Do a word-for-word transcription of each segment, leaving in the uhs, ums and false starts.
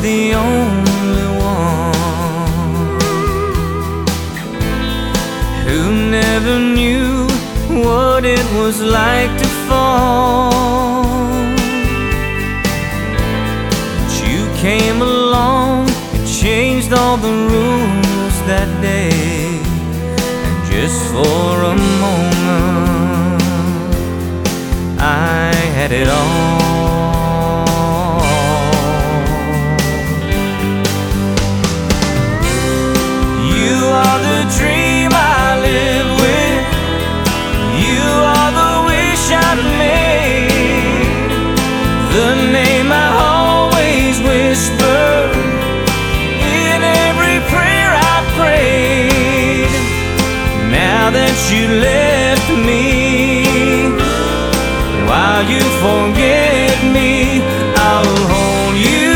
the only one who never knew what it was like to fall. But you came along and changed all the rules that day, and just for a moment I had it all. You are the dream I live with, you are the wish I made, the name I always whisper in every prayer I prayed. Now that you left me, while you forget me, I'll hold you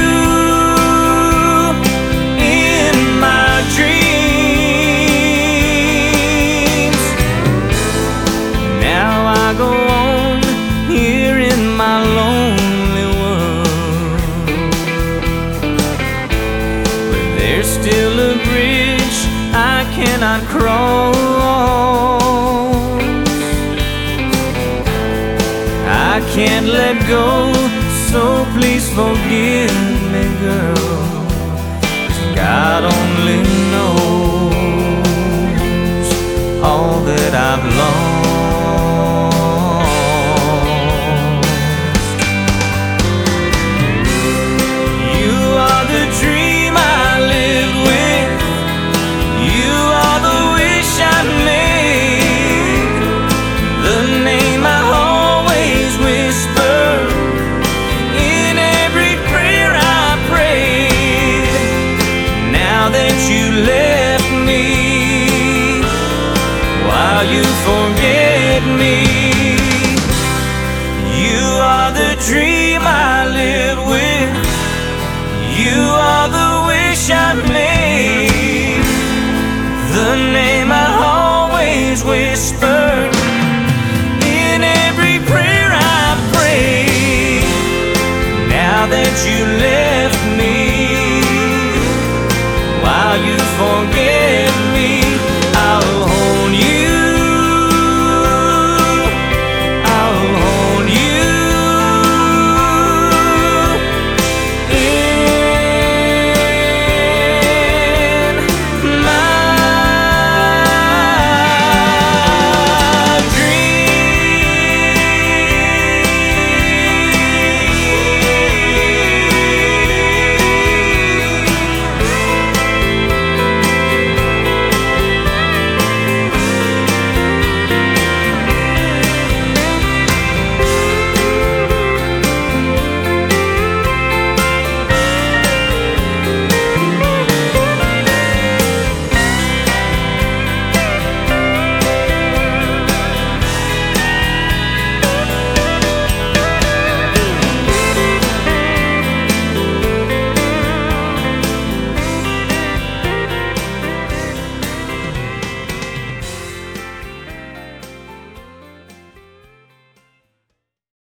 in my dreams. Now I go on here in my lonely world, but there's still a bridge I cannot cross. I can't let go, so please forgive me, girl, 'cause God only knows all that I've lost. You are the dream I live with, you are the wish I made, the name I always whisper in every prayer I prayed. Now that you left me, while you forget me, you are the dream I live with, you are the wish I made, the name I always whispered in every prayer I prayed. Now that you